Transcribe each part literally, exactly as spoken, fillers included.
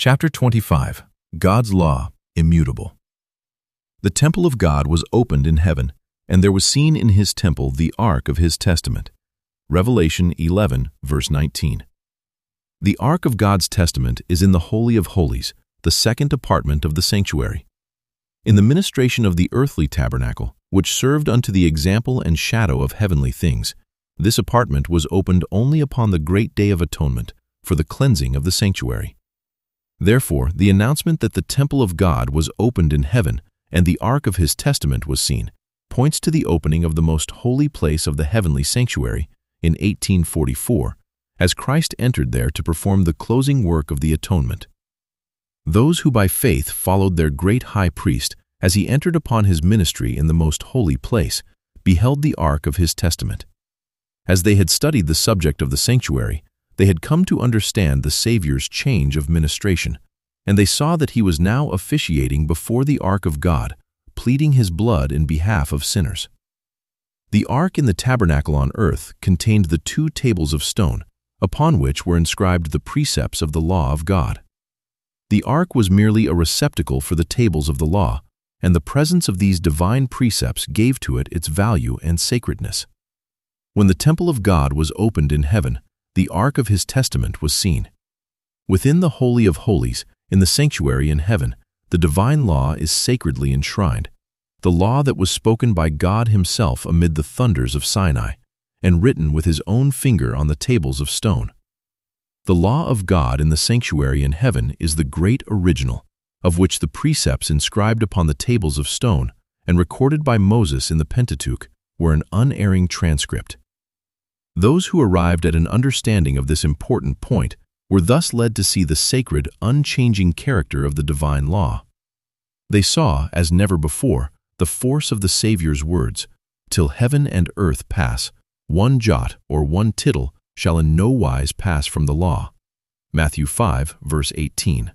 Chapter twenty-five. God's Law, Immutable. The temple of God was opened in heaven, and there was seen in his temple the ark of his testament. Revelation eleven, verse nineteen. The ark of God's testament is in the Holy of Holies, the second apartment of the sanctuary. In the ministration of the earthly tabernacle, which served unto the example and shadow of heavenly things, this apartment was opened only upon the great day of atonement, for the cleansing of the sanctuary. Therefore, the announcement that the temple of God was opened in heaven and the ark of his testament was seen points to the opening of the most holy place of the heavenly sanctuary in eighteen forty-four, as Christ entered there to perform the closing work of the atonement. Those who by faith followed their great high priest as he entered upon his ministry in the most holy place beheld the ark of his testament. As they had studied the subject of the sanctuary, they had come to understand the Savior's change of ministration, and they saw that he was now officiating before the ark of God, pleading his blood in behalf of sinners. The ark in the tabernacle on earth contained the two tables of stone, upon which were inscribed the precepts of the law of God. The ark was merely a receptacle for the tables of the law, and the presence of these divine precepts gave to it its value and sacredness. When the temple of God was opened in heaven, the ark of his testament was seen. Within the Holy of Holies, in the sanctuary in heaven, the divine law is sacredly enshrined, the law that was spoken by God himself amid the thunders of Sinai, and written with his own finger on the tables of stone. The law of God in the sanctuary in heaven is the great original, of which the precepts inscribed upon the tables of stone and recorded by Moses in the Pentateuch were an unerring transcript. Those who arrived at an understanding of this important point were thus led to see the sacred, unchanging character of the divine law. They saw, as never before, the force of the Savior's words, "Till heaven and earth pass, one jot or one tittle shall in no wise pass from the law." Matthew five, verse eighteen.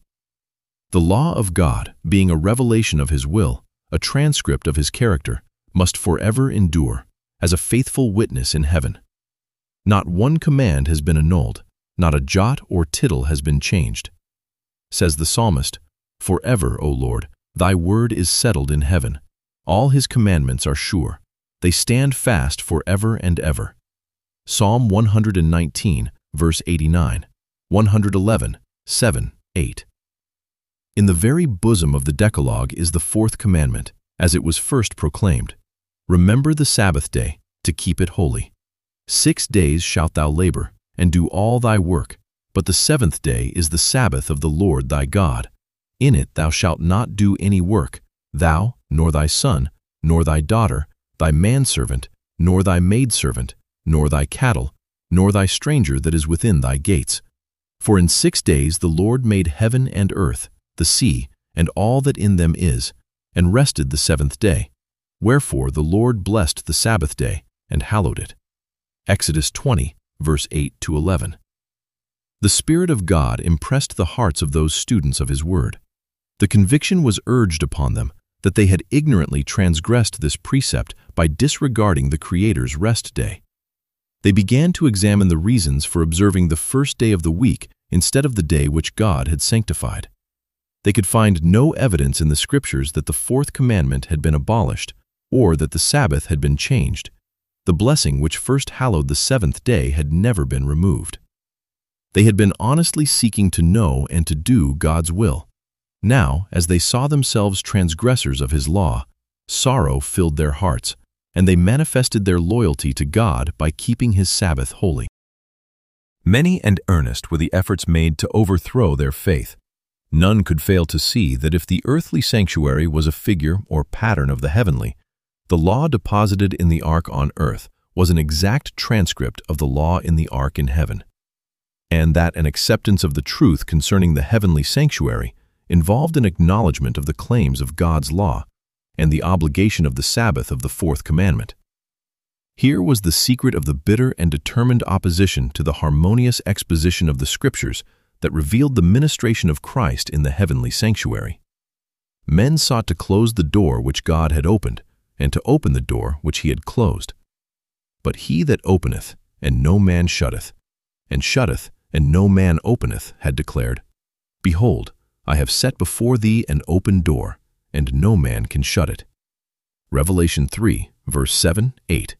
The law of God, being a revelation of his will, a transcript of his character, must forever endure, as a faithful witness in heaven. Not one command has been annulled, not a jot or tittle has been changed. Says the psalmist, "Forever, O Lord, thy word is settled in heaven. All his commandments are sure. They stand fast forever and ever." Psalm one hundred nineteen, verse eighty-nine, one hundred eleven, seven, eight. In the very bosom of the Decalogue is the fourth commandment, as it was first proclaimed. "Remember the Sabbath day, to keep it holy. Six days shalt thou labor, and do all thy work, but the seventh day is the Sabbath of the Lord thy God. In it thou shalt not do any work, thou, nor thy son, nor thy daughter, thy manservant, nor thy maidservant, nor thy cattle, nor thy stranger that is within thy gates. For in six days the Lord made heaven and earth, the sea, and all that in them is, and rested the seventh day. Wherefore the Lord blessed the Sabbath day, and hallowed it." Exodus twenty, verse eight to eleven. The Spirit of God impressed the hearts of those students of his word. The conviction was urged upon them that they had ignorantly transgressed this precept by disregarding the Creator's rest day. They began to examine the reasons for observing the first day of the week instead of the day which God had sanctified. They could find no evidence in the Scriptures that the fourth commandment had been abolished or that the Sabbath had been changed. The blessing which first hallowed the seventh day had never been removed. They had been honestly seeking to know and to do God's will. Now, as they saw themselves transgressors of his law, sorrow filled their hearts, and they manifested their loyalty to God by keeping his Sabbath holy. Many and earnest were the efforts made to overthrow their faith. None could fail to see that if the earthly sanctuary was a figure or pattern of the heavenly, the law deposited in the ark on earth was an exact transcript of the law in the ark in heaven, and that an acceptance of the truth concerning the heavenly sanctuary involved an acknowledgement of the claims of God's law and the obligation of the Sabbath of the fourth commandment. Here was the secret of the bitter and determined opposition to the harmonious exposition of the Scriptures that revealed the ministration of Christ in the heavenly sanctuary. Men sought to close the door which God had opened, and to open the door which he had closed. But he that openeth, and no man shutteth, and shutteth, and no man openeth, had declared, "Behold, I have set before thee an open door, and no man can shut it. Revelation three, verse seven, eight.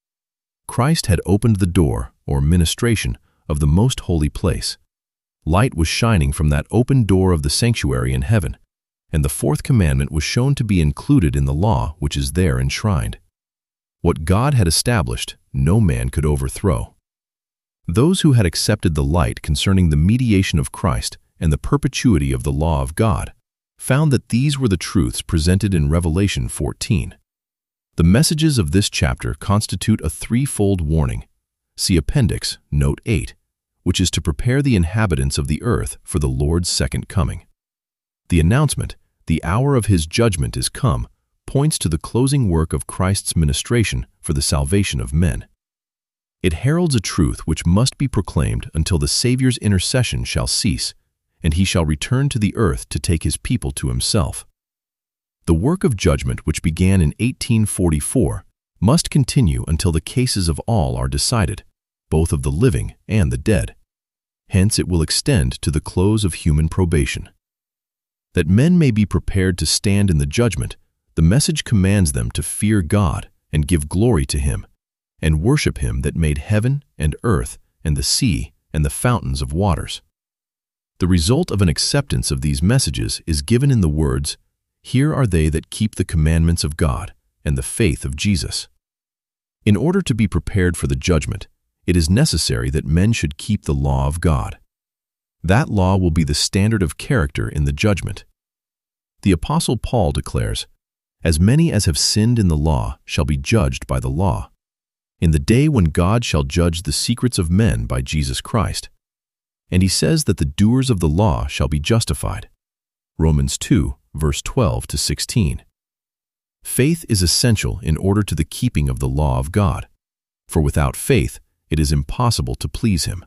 Christ had opened the door, or ministration, of the most holy place. Light was shining from that open door of the sanctuary in heaven, and the fourth commandment was shown to be included in the law which is there enshrined. What God had established, no man could overthrow. Those who had accepted the light concerning the mediation of Christ and the perpetuity of the law of God found that these were the truths presented in Revelation fourteen. The messages of this chapter constitute a threefold warning. See Appendix, Note eight, which is to prepare the inhabitants of the earth for the Lord's second coming. The announcement, the hour of his judgment is come, points to the closing work of Christ's ministration for the salvation of men. It heralds a truth which must be proclaimed until the Savior's intercession shall cease, and he shall return to the earth to take his people to himself. The work of judgment which began in eighteen forty-four must continue until the cases of all are decided, both of the living and the dead. Hence it will extend to the close of human probation. That men may be prepared to stand in the judgment, the message commands them to fear God and give glory to him, and worship him that made heaven and earth and the sea and the fountains of waters. The result of an acceptance of these messages is given in the words, "Here are they that keep the commandments of God and the faith of Jesus." In order to be prepared for the judgment, it is necessary that men should keep the law of God. That law will be the standard of character in the judgment. The Apostle Paul declares, "As many as have sinned in the law shall be judged by the law, in the day when God shall judge the secrets of men by Jesus Christ." And he says that the doers of the law shall be justified. Romans two, verse twelve to sixteen. Faith is essential in order to the keeping of the law of God, for without faith it is impossible to please him.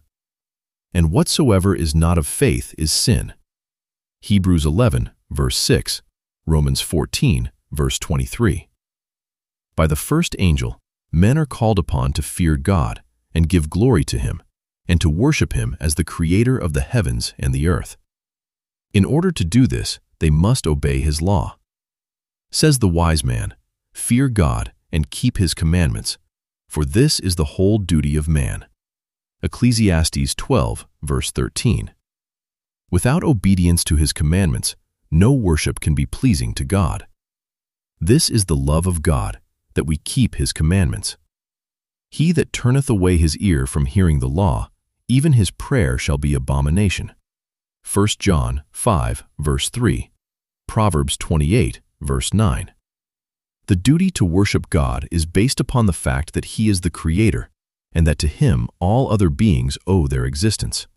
And whatsoever is not of faith is sin. Hebrews eleven, verse six, Romans fourteen, verse twenty-three. By the first angel, men are called upon to fear God and give glory to him, and to worship him as the creator of the heavens and the earth. In order to do this, they must obey his law. Says the wise man, "Fear God and keep his commandments, for this is the whole duty of man." Ecclesiastes twelve, verse thirteen. Without obedience to his commandments, no worship can be pleasing to God. This is the love of God, that we keep his commandments. He that turneth away his ear from hearing the law, even his prayer shall be abomination. First John five, verse three, Proverbs twenty-eight, verse nine. The duty to worship God is based upon the fact that he is the Creator, and that to him all other beings owe their existence.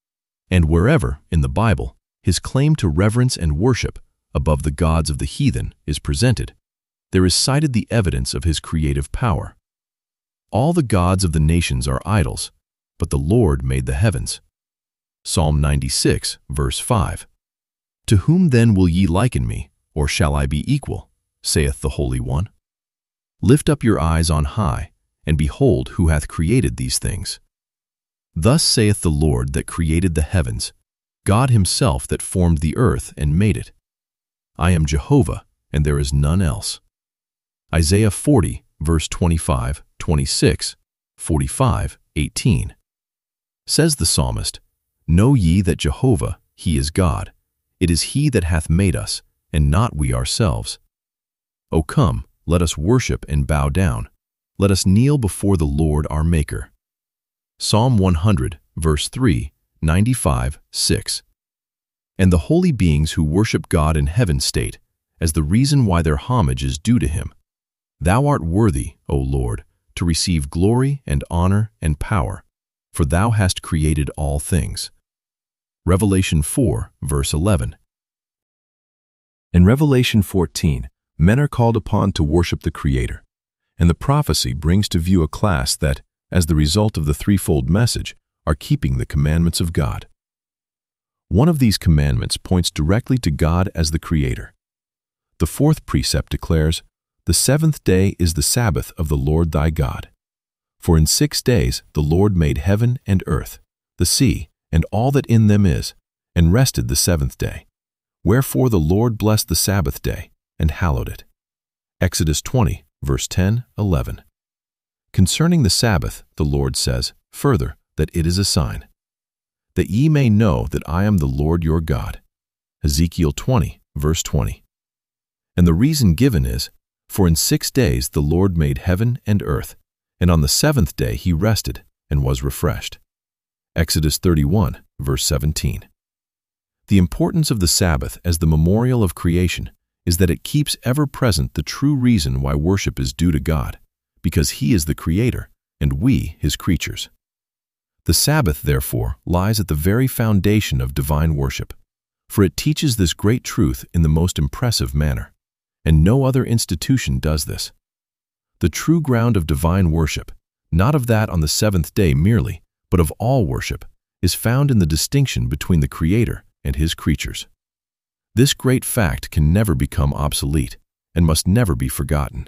And wherever, in the Bible, his claim to reverence and worship, above the gods of the heathen, is presented, there is cited the evidence of his creative power. All the gods of the nations are idols, but the Lord made the heavens. Psalm ninety-six, verse five. To whom then will ye liken me, or shall I be equal, saith the Holy One? Lift up your eyes on high, and behold who hath created these things. Thus saith the Lord that created the heavens, God himself that formed the earth and made it. I am Jehovah, and there is none else. Isaiah forty, verse twenty-five, twenty-six, forty-five, eighteen. Says the psalmist, Know ye that Jehovah, he is God. It is he that hath made us, and not we ourselves. O come, let us worship and bow down. Let us kneel before the Lord our Maker. Psalm one hundred, verse three, ninety-five, six. And the holy beings who worship God in heaven state, as the reason why their homage is due to him, Thou art worthy, O Lord, to receive glory and honor and power, for thou hast created all things. Revelation four, verse eleven. In Revelation fourteen, men are called upon to worship the Creator, and the prophecy brings to view a class that, as the result of the threefold message, are keeping the commandments of God. One of these commandments points directly to God as the Creator. The fourth precept declares, The seventh day is the Sabbath of the Lord thy God. For in six days the Lord made heaven and earth, the sea, and all that in them is, and rested the seventh day. Wherefore the Lord blessed the Sabbath day, and hallowed it. Exodus twenty, verse ten, eleven. Concerning the Sabbath, the Lord says, further, that it is a sign, that ye may know that I am the Lord your God. Ezekiel twenty, verse twenty. And the reason given is, for in six days the Lord made heaven and earth, and on the seventh day he rested and was refreshed. Exodus thirty-one, verse seventeen. The importance of the Sabbath as the memorial of creation is that it keeps ever present the true reason why worship is due to God, because He is the Creator and we His creatures. The Sabbath, therefore, lies at the very foundation of divine worship, for it teaches this great truth in the most impressive manner, and no other institution does this. The true ground of divine worship, not of that on the seventh day merely, but of all worship, is found in the distinction between the Creator and His creatures. This great fact can never become obsolete and must never be forgotten.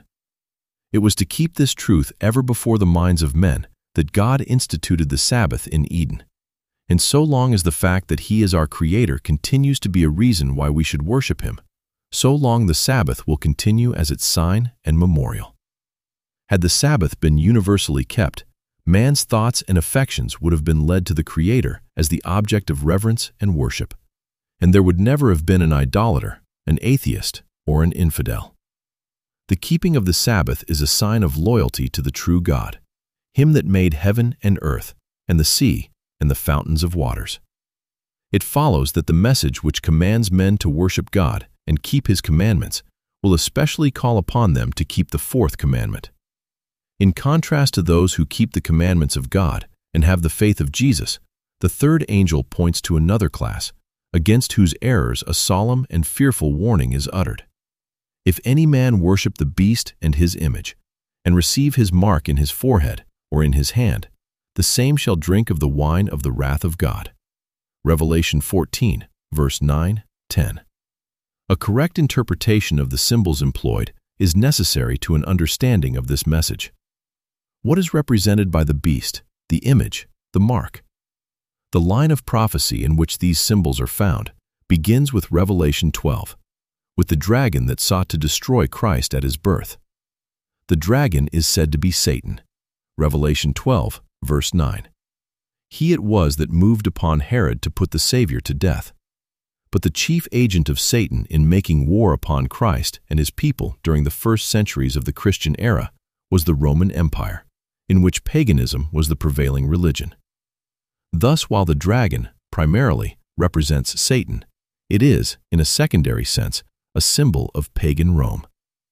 It was to keep this truth ever before the minds of men that God instituted the Sabbath in Eden. And so long as the fact that He is our Creator continues to be a reason why we should worship Him, so long the Sabbath will continue as its sign and memorial. Had the Sabbath been universally kept, man's thoughts and affections would have been led to the Creator as the object of reverence and worship, and there would never have been an idolater, an atheist, or an infidel. The keeping of the Sabbath is a sign of loyalty to the true God, Him that made heaven and earth, and the sea, and the fountains of waters. It follows that the message which commands men to worship God and keep His commandments will especially call upon them to keep the fourth commandment. In contrast to those who keep the commandments of God and have the faith of Jesus, the third angel points to another class, against whose errors a solemn and fearful warning is uttered. If any man worship the beast and his image, and receive his mark in his forehead or in his hand, the same shall drink of the wine of the wrath of God. Revelation fourteen, verse nine, ten. A correct interpretation of the symbols employed is necessary to an understanding of this message. What is represented by the beast, the image, the mark? The line of prophecy in which these symbols are found begins with Revelation twelve, with the dragon that sought to destroy Christ at His birth. The dragon is said to be Satan. Revelation twelve, verse nine. He it was that moved upon Herod to put the Savior to death. But the chief agent of Satan in making war upon Christ and His people during the first centuries of the Christian era was the Roman Empire, in which paganism was the prevailing religion. Thus, while the dragon, primarily, represents Satan, it is, in a secondary sense, a symbol of pagan Rome.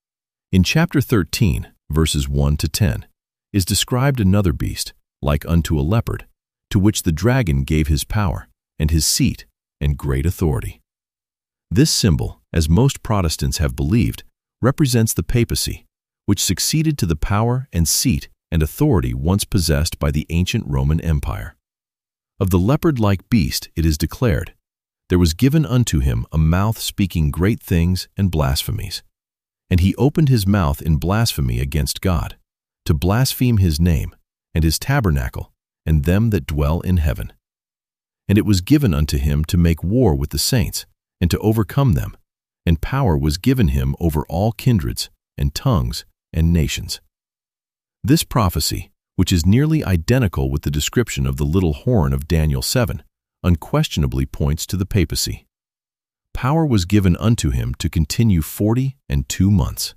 In chapter thirteen, verses one to ten, is described another beast, like unto a leopard, to which the dragon gave his power, and his seat, and great authority. This symbol, as most Protestants have believed, represents the papacy, which succeeded to the power and seat and authority once possessed by the ancient Roman Empire. Of the leopard-like beast it is declared, there was given unto him a mouth speaking great things and blasphemies. And he opened his mouth in blasphemy against God, to blaspheme His name, and His tabernacle, and them that dwell in heaven. And it was given unto him to make war with the saints, and to overcome them, and power was given him over all kindreds, and tongues, and nations. This prophecy, which is nearly identical with the description of the little horn of Daniel seven, unquestionably points to the papacy. Power was given unto him to continue forty and two months.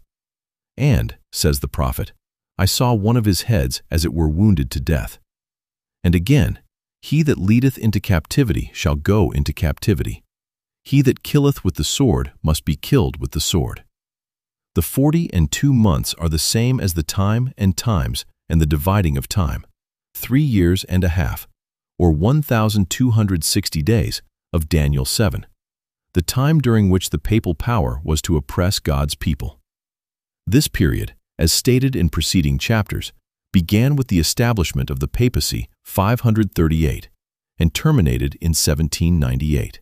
And, says the prophet, I saw one of his heads as it were wounded to death. And again, he that leadeth into captivity shall go into captivity. He that killeth with the sword must be killed with the sword. The forty and two months are the same as the time and times and the dividing of time, three years and a half, or one thousand two hundred sixty days of Daniel seven, the time during which the papal power was to oppress God's people. This period, as stated in preceding chapters, began with the establishment of the papacy five hundred thirty-eight and terminated in seventeen ninety-eight.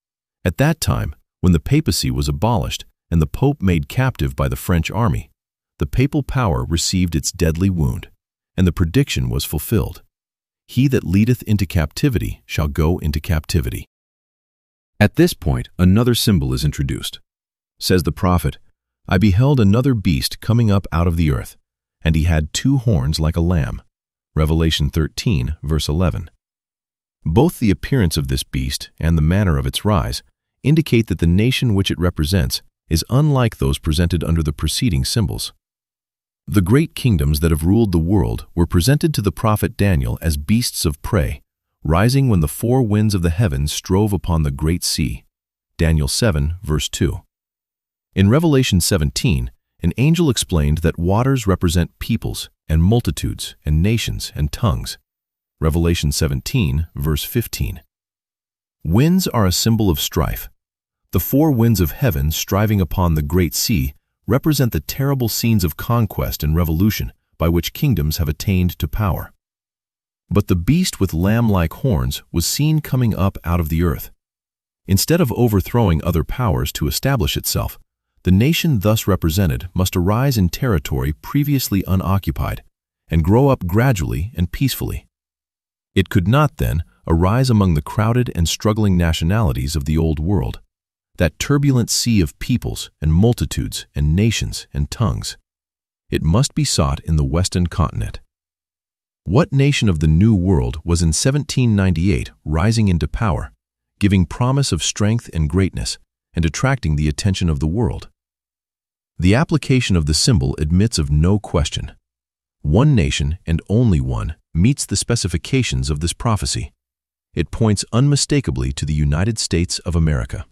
At that time, when the papacy was abolished and the pope made captive by the French army, the papal power received its deadly wound, and the prediction was fulfilled. He that leadeth into captivity shall go into captivity. At this point, another symbol is introduced. Says the prophet, "I beheld another beast coming up out of the earth, and he had two horns like a lamb." Revelation thirteen, verse eleven. Both the appearance of this beast and the manner of its rise indicate that the nation which it represents is unlike those presented under the preceding symbols. The great kingdoms that have ruled the world were presented to the prophet Daniel as beasts of prey, rising when the four winds of the heavens strove upon the great sea. Daniel seven, verse two. In Revelation seventeen, an angel explained that waters represent peoples and multitudes and nations and tongues. Revelation seventeen, verse fifteen. Winds are a symbol of strife. The four winds of heaven striving upon the great sea represent the terrible scenes of conquest and revolution by which kingdoms have attained to power. But the beast with lamb-like horns was seen coming up out of the earth. Instead of overthrowing other powers to establish itself, the nation thus represented must arise in territory previously unoccupied and grow up gradually and peacefully. It could not, then, arise among the crowded and struggling nationalities of the Old World, that turbulent sea of peoples and multitudes and nations and tongues. It must be sought in the Western continent. What nation of the New World was in seventeen ninety-eight rising into power, giving promise of strength and greatness, and attracting the attention of the world? The application of the symbol admits of no question. One nation, and only one, meets the specifications of this prophecy. It points unmistakably to the United States of America.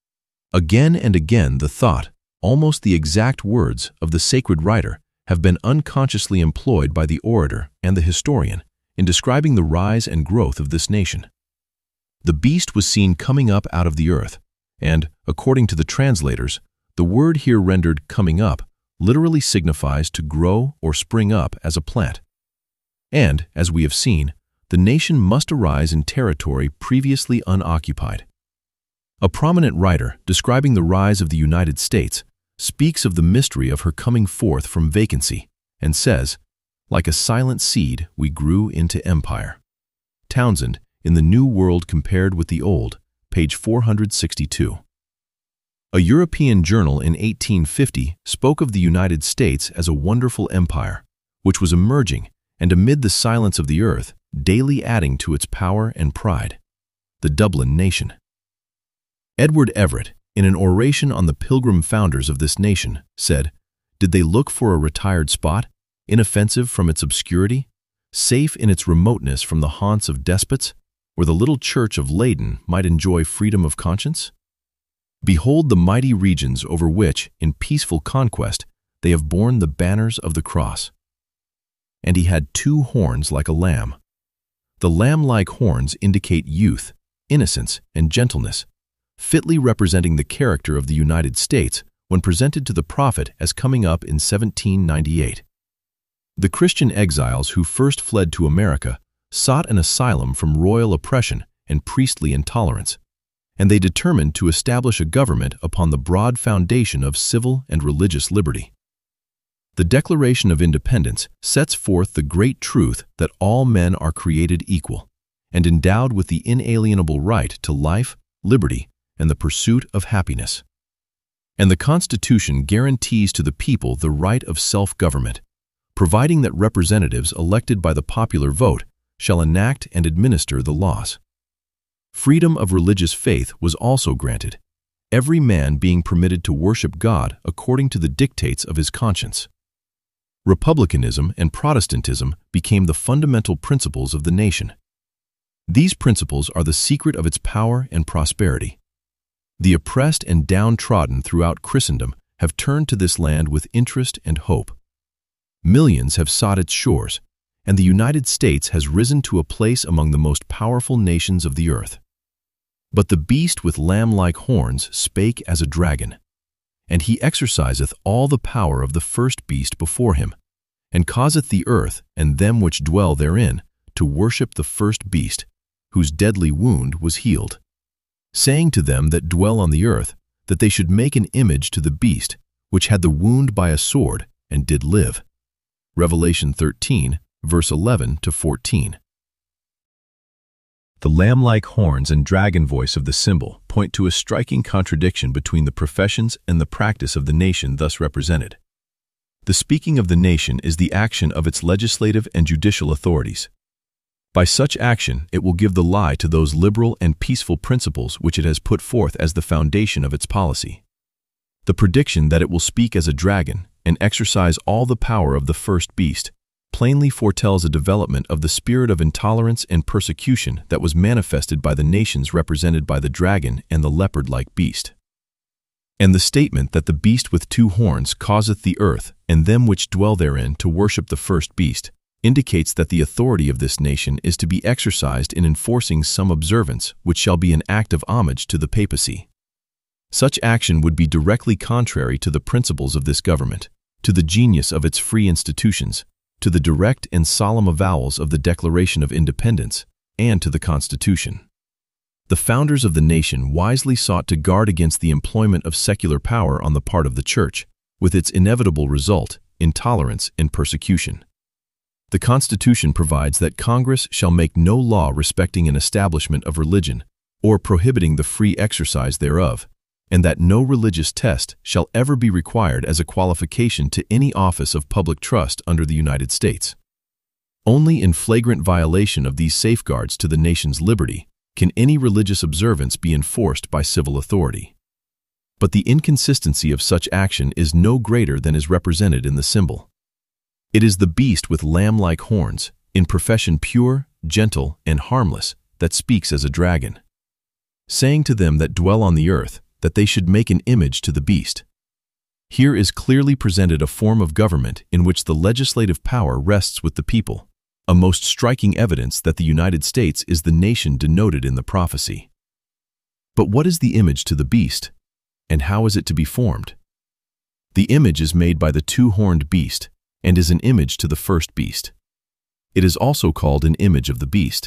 Again and again the thought, almost the exact words, of the sacred writer have been unconsciously employed by the orator and the historian in describing the rise and growth of this nation. The beast was seen coming up out of the earth, and, according to the translators, the word here rendered coming up literally signifies to grow or spring up as a plant. And, as we have seen, the nation must arise in territory previously unoccupied. A prominent writer describing the rise of the United States speaks of the mystery of her coming forth from vacancy and says, "Like a silent seed, we grew into empire." Townsend, in The New World Compared with the Old, page four hundred sixty-two. A European journal in eighteen fifty spoke of the United States as a wonderful empire, which was emerging and amid the silence of the earth, daily adding to its power and pride. The Dublin Nation. Edward Everett, in an oration on the Pilgrim founders of this nation, said, "Did they look for a retired spot, inoffensive from its obscurity, safe in its remoteness from the haunts of despots, where the little church of Leyden might enjoy freedom of conscience? Behold the mighty regions over which, in peaceful conquest, they have borne the banners of the cross." And he had two horns like a lamb. The lamb-like horns indicate youth, innocence, and gentleness, fitly representing the character of the United States when presented to the prophet as coming up in seventeen ninety-eight. The Christian exiles who first fled to America sought an asylum from royal oppression and priestly intolerance, and they determined to establish a government upon the broad foundation of civil and religious liberty. The Declaration of Independence sets forth the great truth that all men are created equal and endowed with the inalienable right to life, liberty, and the pursuit of happiness. And the Constitution guarantees to the people the right of self-government, providing that representatives elected by the popular vote shall enact and administer the laws. Freedom of religious faith was also granted, every man being permitted to worship God according to the dictates of his conscience. Republicanism and Protestantism became the fundamental principles of the nation. These principles are the secret of its power and prosperity. The oppressed and downtrodden throughout Christendom have turned to this land with interest and hope. Millions have sought its shores, and the United States has risen to a place among the most powerful nations of the earth. But the beast with lamb-like horns spake as a dragon, and he exerciseth all the power of the first beast before him, and causeth the earth and them which dwell therein to worship the first beast, whose deadly wound was healed, saying to them that dwell on the earth that they should make an image to the beast, which had the wound by a sword and did live. Revelation thirteen, verse eleven to fourteen. The lamb-like horns and dragon voice of the symbol point to a striking contradiction between the professions and the practice of the nation thus represented. The speaking of the nation is the action of its legislative and judicial authorities. By such action, it will give the lie to those liberal and peaceful principles which it has put forth as the foundation of its policy. The prediction that it will speak as a dragon and exercise all the power of the first beast plainly foretells a development of the spirit of intolerance and persecution that was manifested by the nations represented by the dragon and the leopard-like beast. And the statement that the beast with two horns causeth the earth and them which dwell therein to worship the first beast indicates that the authority of this nation is to be exercised in enforcing some observance which shall be an act of homage to the papacy. Such action would be directly contrary to the principles of this government, to the genius of its free institutions, to the direct and solemn avowals of the Declaration of Independence, and to the Constitution. The founders of the nation wisely sought to guard against the employment of secular power on the part of the Church, with its inevitable result, intolerance and persecution. The Constitution provides that Congress shall make no law respecting an establishment of religion, or prohibiting the free exercise thereof, and that no religious test shall ever be required as a qualification to any office of public trust under the United States. Only in flagrant violation of these safeguards to the nation's liberty can any religious observance be enforced by civil authority. But the inconsistency of such action is no greater than is represented in the symbol. It is the beast with lamb-like horns, in profession pure, gentle, and harmless, that speaks as a dragon, saying to them that dwell on the earth that they should make an image to the beast. Here is clearly presented a form of government in which the legislative power rests with the people, a most striking evidence that the United States is the nation denoted in the prophecy. But what is the image to the beast, and how is it to be formed? The image is made by the two-horned beast, and is an image to the first beast. It is also called an image of the beast.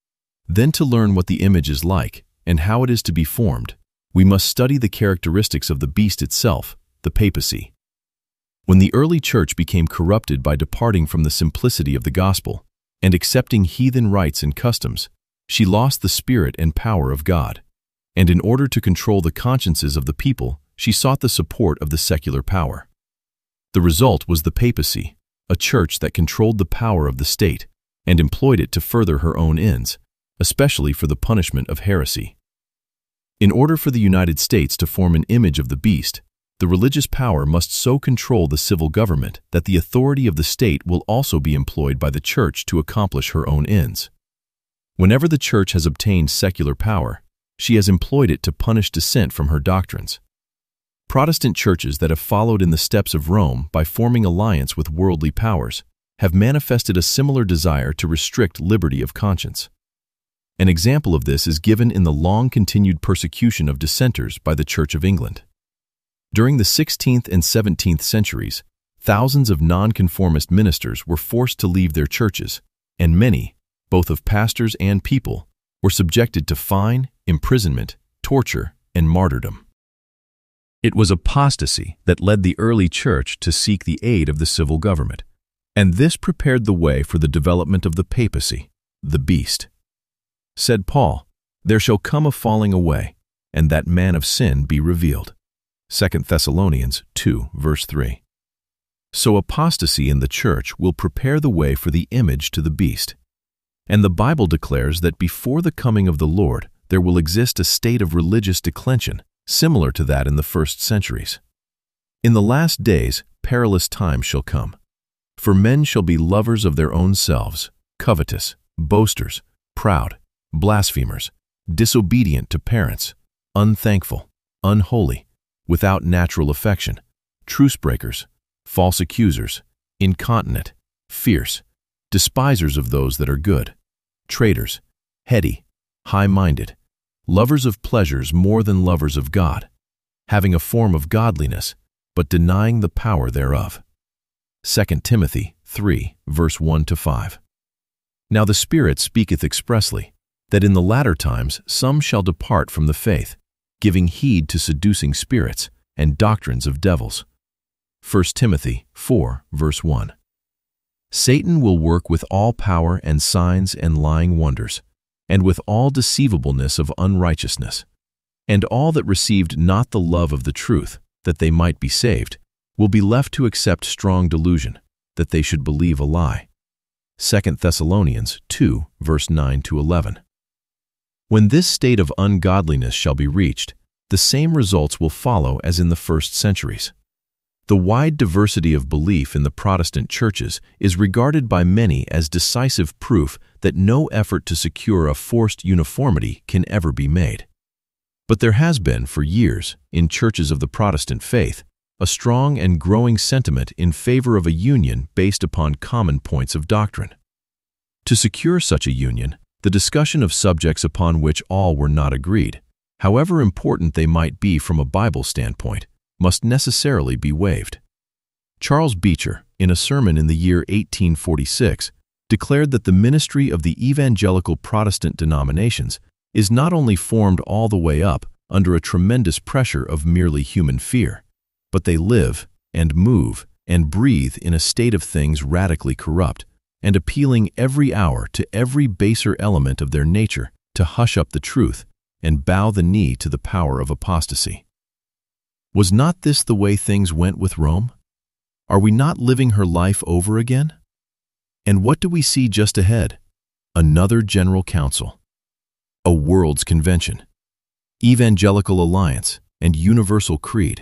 Then to learn what the image is like, and how it is to be formed, we must study the characteristics of the beast itself, the papacy. When the early church became corrupted by departing from the simplicity of the gospel and accepting heathen rites and customs, she lost the spirit and power of God, and in order to control the consciences of the people, she sought the support of the secular power. The result was the papacy, a church that controlled the power of the state and employed it to further her own ends, especially for the punishment of heresy. In order for the United States to form an image of the beast, the religious power must so control the civil government that the authority of the state will also be employed by the church to accomplish her own ends. Whenever the church has obtained secular power, she has employed it to punish dissent from her doctrines. Protestant churches that have followed in the steps of Rome by forming alliance with worldly powers have manifested a similar desire to restrict liberty of conscience. An example of this is given in the long-continued persecution of dissenters by the Church of England. During the sixteenth and seventeenth centuries, thousands of nonconformist ministers were forced to leave their churches, and many, both of pastors and people, were subjected to fine, imprisonment, torture, and martyrdom. It was apostasy that led the early church to seek the aid of the civil government, and this prepared the way for the development of the papacy, the beast. Said Paul, "There shall come a falling away, and that man of sin be revealed." Second Thessalonians two, verse three. So apostasy in the church will prepare the way for the image to the beast. And the Bible declares that before the coming of the Lord, there will exist a state of religious declension, similar to that in the first centuries. In the last days, perilous times shall come. For men shall be lovers of their own selves, covetous, boasters, proud, blasphemers, disobedient to parents, unthankful, unholy, without natural affection, truce-breakers, false accusers, incontinent, fierce, despisers of those that are good, traitors, heady, high-minded, lovers of pleasures more than lovers of God, having a form of godliness, but denying the power thereof. Second Timothy three, verse one to five. Now the Spirit speaketh expressly, that in the latter times some shall depart from the faith, giving heed to seducing spirits and doctrines of devils. First Timothy four, verse one. Satan will work with all power and signs and lying wonders, and with all deceivableness of unrighteousness. And all that received not the love of the truth, that they might be saved, will be left to accept strong delusion, that they should believe a lie. Second Thessalonians two, verse nine to eleven. When this state of ungodliness shall be reached, the same results will follow as in the first centuries. The wide diversity of belief in the Protestant churches is regarded by many as decisive proof that no effort to secure a forced uniformity can ever be made. But there has been, for years, in churches of the Protestant faith, a strong and growing sentiment in favor of a union based upon common points of doctrine. To secure such a union, the discussion of subjects upon which all were not agreed, however important they might be from a Bible standpoint, must necessarily be waived. Charles Beecher, in a sermon in the year eighteen forty-six, declared that the ministry of the evangelical Protestant denominations is not only formed all the way up under a tremendous pressure of merely human fear, but they live and move and breathe in a state of things radically corrupt and appealing every hour to every baser element of their nature to hush up the truth and bow the knee to the power of apostasy. Was not this the way things went with Rome? Are we not living her life over again? And what do we see just ahead? Another General Council, a World's Convention, Evangelical Alliance, and Universal Creed.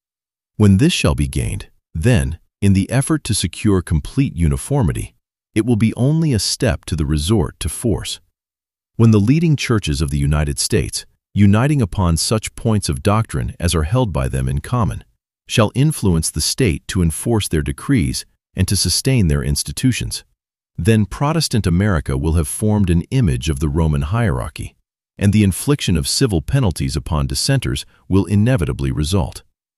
When this shall be gained, then, in the effort to secure complete uniformity, it will be only a step to the resort to force. When the leading churches of the United States, uniting upon such points of doctrine as are held by them in common, shall influence the state to enforce their decrees and to sustain their institutions, then Protestant America will have formed an image of the Roman hierarchy, and the infliction of civil penalties upon dissenters will inevitably result.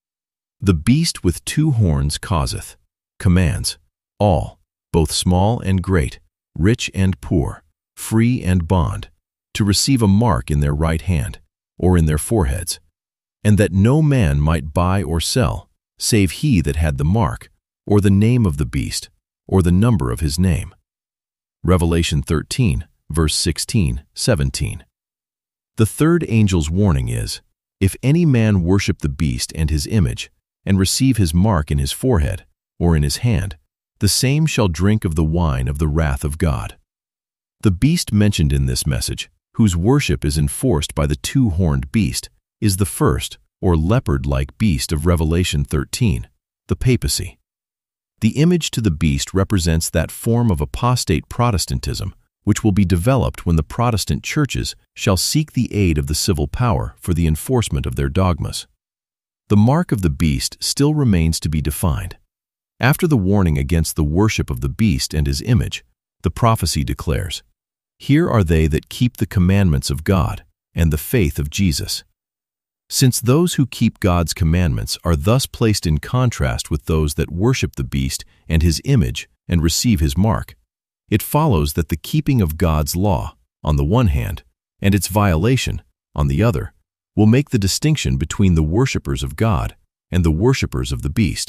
The beast with two horns causeth, commands, all, both small and great, rich and poor, free and bond, to receive a mark in their right hand, or in their foreheads, and that no man might buy or sell, save he that had the mark, or the name of the beast, or the number of his name. Revelation thirteen, verse sixteen, seventeen. The third angel's warning is, if any man worship the beast and his image, and receive his mark in his forehead, or in his hand, the same shall drink of the wine of the wrath of God. The beast mentioned in this message, whose worship is enforced by the two-horned beast, is the first, or leopard-like beast of Revelation thirteen, the papacy. The image to the beast represents that form of apostate Protestantism which will be developed when the Protestant churches shall seek the aid of the civil power for the enforcement of their dogmas. The mark of the beast still remains to be defined. After the warning against the worship of the beast and his image, the prophecy declares, "Here are they that keep the commandments of God and the faith of Jesus." Since those who keep God's commandments are thus placed in contrast with those that worship the beast and his image and receive his mark, it follows that the keeping of God's law, on the one hand, and its violation, on the other, will make the distinction between the worshippers of God and the worshippers of the beast.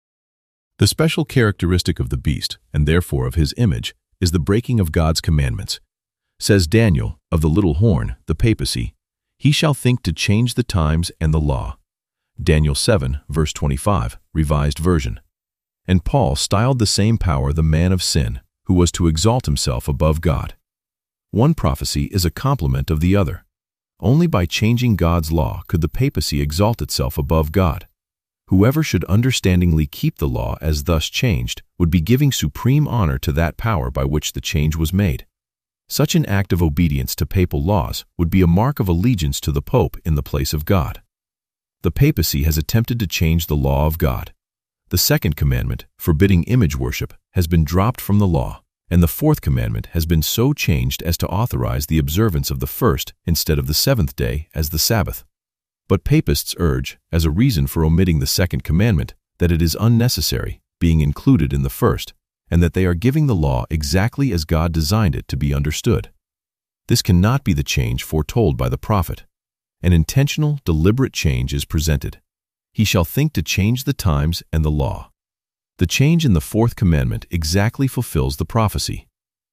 The special characteristic of the beast, and therefore of his image, is the breaking of God's commandments. Says Daniel, of the little horn, the papacy, "He shall think to change the times and the law." Daniel seven, verse twenty-five, Revised Version. And Paul styled the same power the man of sin, who was to exalt himself above God. One prophecy is a complement of the other. Only by changing God's law could the papacy exalt itself above God. Whoever should understandingly keep the law as thus changed would be giving supreme honor to that power by which the change was made. Such an act of obedience to papal laws would be a mark of allegiance to the Pope in the place of God. The papacy has attempted to change the law of God. The second commandment, forbidding image worship, has been dropped from the law, and the fourth commandment has been so changed as to authorize the observance of the first instead of the seventh day as the Sabbath. But papists urge, as a reason for omitting the second commandment, that it is unnecessary, being included in the first, and that they are giving the law exactly as God designed it to be understood. This cannot be the change foretold by the prophet. An intentional, deliberate change is presented. He shall think to change the times and the law. The change in the fourth commandment exactly fulfills the prophecy.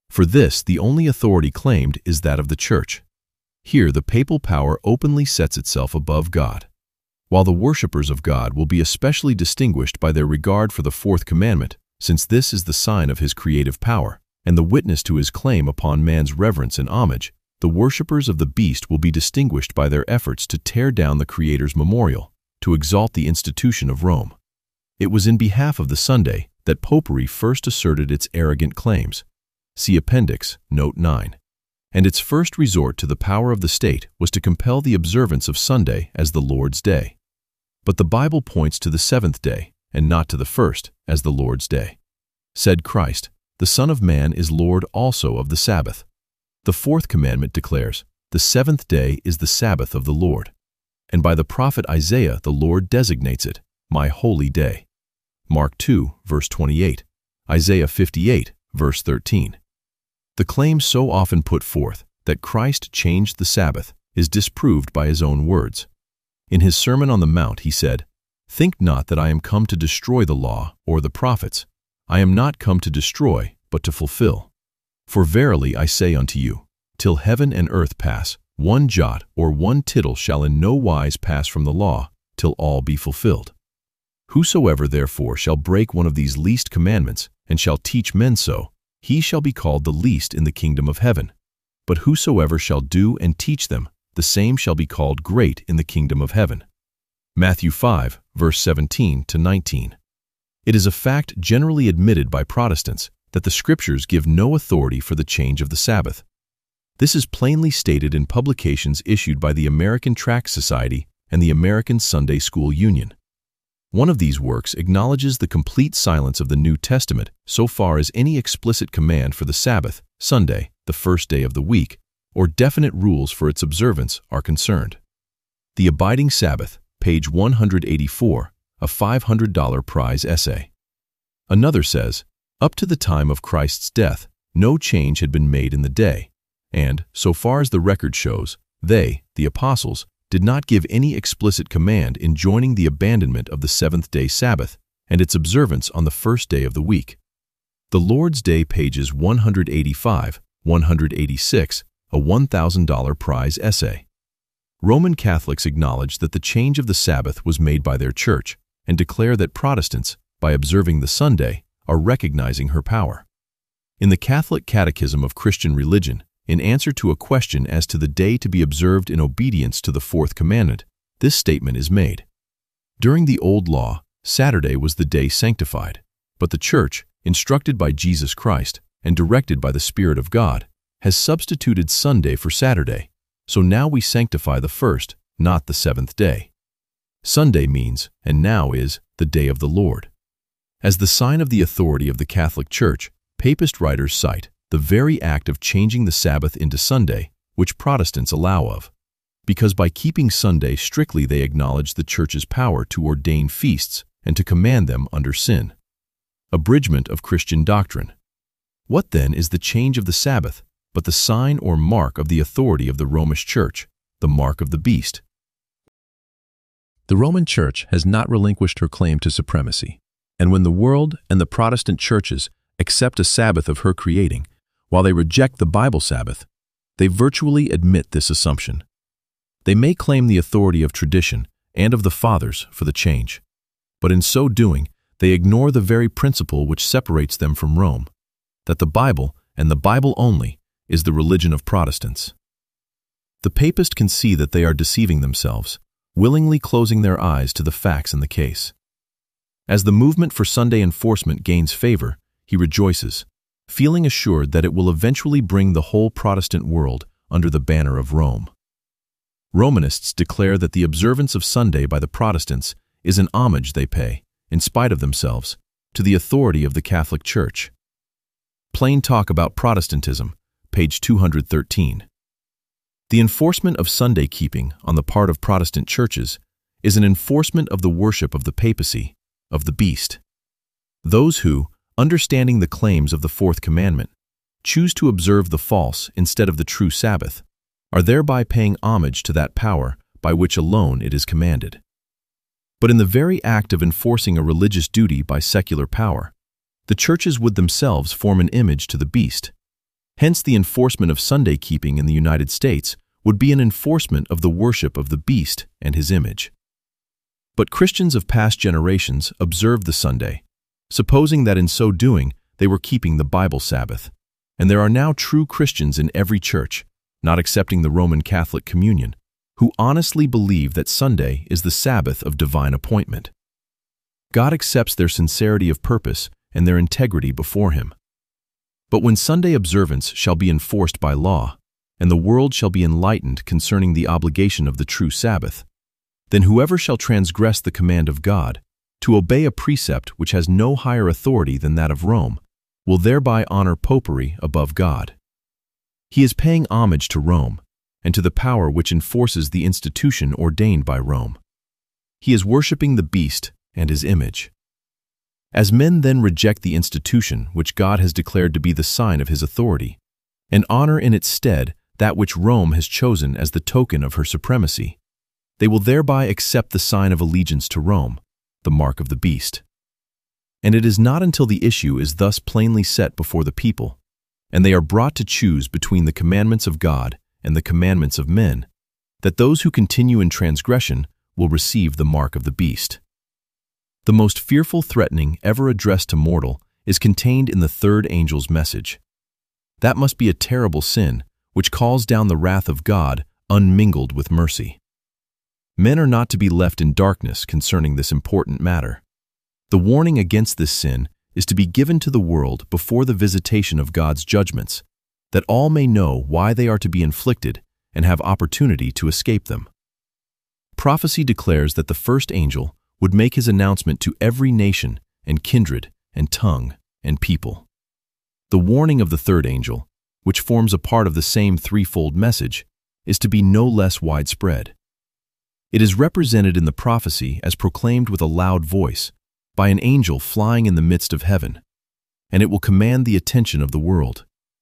For this, the only authority claimed is that of the Church. Here, the papal power openly sets itself above God. While the worshippers of God will be especially distinguished by their regard for the fourth commandment, since this is the sign of his creative power and the witness to his claim upon man's reverence and homage, the worshippers of the beast will be distinguished by their efforts to tear down the Creator's memorial, to exalt the institution of Rome. It was in behalf of the Sunday that Popery first asserted its arrogant claims. See Appendix, Note nine. And its first resort to the power of the state was to compel the observance of Sunday as the Lord's Day. But the Bible points to the seventh day, and not to the first, as the Lord's Day. Said Christ, "The Son of Man is Lord also of the Sabbath." The fourth commandment declares, "The seventh day is the Sabbath of the Lord." And by the prophet Isaiah, the Lord designates it, "My holy day." Mark two, verse twenty-eight, Isaiah fifty-eight, verse thirteen. The claim so often put forth that Christ changed the Sabbath is disproved by his own words. In his Sermon on the Mount, he said, "Think not that I am come to destroy the law or the prophets. I am not come to destroy, but to fulfill. For verily I say unto you, till heaven and earth pass, one jot or one tittle shall in no wise pass from the law, till all be fulfilled. Whosoever therefore shall break one of these least commandments, and shall teach men so, he shall be called the least in the kingdom of heaven. But whosoever shall do and teach them, the same shall be called great in the kingdom of heaven." Matthew five, verse seventeen to nineteen. It is a fact generally admitted by Protestants that the Scriptures give no authority for the change of the Sabbath. This is plainly stated in publications issued by the American Tract Society and the American Sunday School Union. One of these works acknowledges the complete silence of the New Testament so far as any explicit command for the Sabbath, Sunday, the first day of the week, or definite rules for its observance are concerned. The Abiding Sabbath, page one hundred eighty-four, a five hundred dollar prize essay. Another says, "Up to the time of Christ's death, no change had been made in the day, and, so far as the record shows, they, the apostles, did not give any explicit command enjoining the abandonment of the seventh-day Sabbath and its observance on the first day of the week." The Lord's Day, pages one hundred eighty-five, one hundred eighty-six, a one thousand dollar prize essay. Roman Catholics acknowledge that the change of the Sabbath was made by their Church and declare that Protestants, by observing the Sunday, are recognizing her power. In the Catholic Catechism of Christian Religion, in answer to a question as to the day to be observed in obedience to the fourth commandment, this statement is made. During the Old Law, Saturday was the day sanctified, but the Church, instructed by Jesus Christ and directed by the Spirit of God, has substituted Sunday for Saturday, so now we sanctify the first, not the seventh day. Sunday means, and now is, the day of the Lord. As the sign of the authority of the Catholic Church, Papist writers cite the very act of changing the Sabbath into Sunday, which Protestants allow of, because by keeping Sunday strictly they acknowledge the Church's power to ordain feasts and to command them under sin. Abridgment of Christian doctrine. What then is the change of the Sabbath but the sign or mark of the authority of the Romish Church, the mark of the beast? The Roman Church has not relinquished her claim to supremacy, and when the world and the Protestant churches accept a Sabbath of her creating, while they reject the Bible Sabbath, they virtually admit this assumption. They may claim the authority of tradition and of the Fathers for the change, but in so doing, they ignore the very principle which separates them from Rome, that the Bible, and the Bible only, is the religion of Protestants. The papist can see that they are deceiving themselves, willingly closing their eyes to the facts in the case. As the movement for Sunday enforcement gains favor, he rejoices, feeling assured that it will eventually bring the whole Protestant world under the banner of Rome. Romanists declare that the observance of Sunday by the Protestants is an homage they pay, in spite of themselves, to the authority of the Catholic Church. Plain Talk About Protestantism, page two hundred thirteen. The enforcement of Sunday keeping on the part of Protestant churches is an enforcement of the worship of the papacy, of the beast. Those who, understanding the claims of the fourth commandment, choose to observe the false instead of the true Sabbath, are thereby paying homage to that power by which alone it is commanded. But in the very act of enforcing a religious duty by secular power, the churches would themselves form an image to the beast, Hence, the enforcement of Sunday keeping in the United States would be an enforcement of the worship of the beast and his image. But Christians of past generations observed the Sunday, supposing that in so doing they were keeping the Bible Sabbath, and there are now true Christians in every church, not accepting the Roman Catholic communion, who honestly believe that Sunday is the Sabbath of divine appointment. God accepts their sincerity of purpose and their integrity before Him. But when Sunday observance shall be enforced by law, and the world shall be enlightened concerning the obligation of the true Sabbath, then whoever shall transgress the command of God, to obey a precept which has no higher authority than that of Rome, will thereby honor popery above God. He is paying homage to Rome, and to the power which enforces the institution ordained by Rome. He is worshiping the beast and his image. As men then reject the institution which God has declared to be the sign of His authority, and honor in its stead that which Rome has chosen as the token of her supremacy, they will thereby accept the sign of allegiance to Rome, the mark of the beast. And it is not until the issue is thus plainly set before the people, and they are brought to choose between the commandments of God and the commandments of men, that those who continue in transgression will receive the mark of the beast. The most fearful threatening ever addressed to mortal is contained in the third angel's message. That must be a terrible sin which calls down the wrath of God unmingled with mercy. Men are not to be left in darkness concerning this important matter. The warning against this sin is to be given to the world before the visitation of God's judgments, that all may know why they are to be inflicted and have opportunity to escape them. Prophecy declares that the first angel would make his announcement to every nation and kindred and tongue and people. The warning of the third angel, which forms a part of the same threefold message, is to be no less widespread. It is represented in the prophecy as proclaimed with a loud voice by an angel flying in the midst of heaven, and it will command the attention of the world.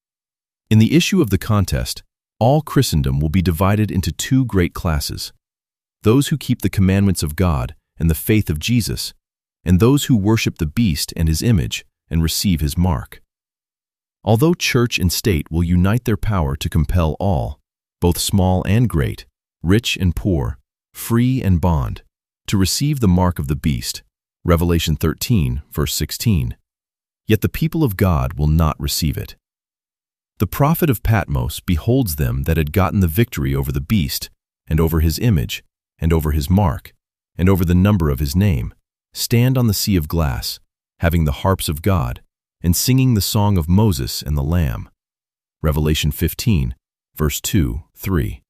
In the issue of the contest, all Christendom will be divided into two great classes: those who keep the commandments of God and the faith of Jesus, and those who worship the beast and his image and receive his mark. Although church and state will unite their power to compel all, both small and great, rich and poor, free and bond, to receive the mark of the beast, Revelation thirteen, verse sixteen, yet the people of God will not receive it. The prophet of Patmos beholds them that had gotten the victory over the beast, and over his image, and over his mark, and over the number of his name, stand on the sea of glass, having the harps of God, and singing the song of Moses and the Lamb. Revelation fifteen, verse two, three.